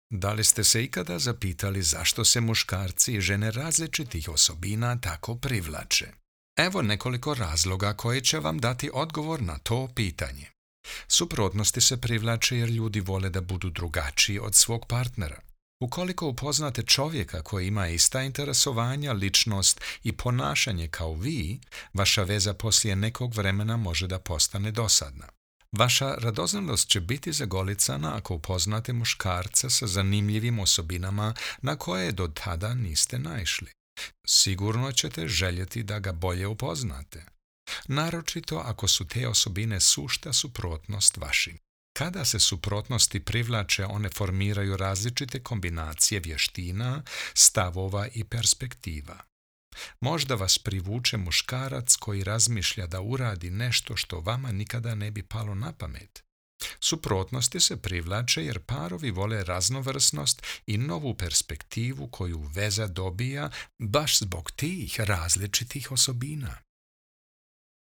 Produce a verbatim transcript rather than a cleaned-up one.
Da li ste se ikada zapitali zašto se muškarci i žene različitih osobina tako privlače? Evo nekoliko razloga koji će vam dati odgovor na to pitanje. Suprotnosti se privlače jer ljudi vole da budu drugačiji od svog partnera. Ukoliko upoznate čovjeka koji ima ista interesovanja, ličnost i ponašanje kao vi, vaša veza poslije nekog vremena može da postane dosadna. Vaša radoznalost će biti zagolicana ako upoznate muškarca sa zanimljivim osobinama na koje do tada niste naišli. Sigurno ćete željeti da ga bolje upoznate. Naročito ako su te osobine sušta suprotnost vašim. Kada se suprotnosti privlače, one formiraju različite kombinacije vještina, stavova i perspektiva. Možda vas privuče muškarac koji razmišlja da uradi nešto što vama nikada ne bi palo na pamet. Suprotnosti se privlače jer parovi vole raznovrsnost i novu perspektivu koju veza dobija baš zbog tih različitih osobina.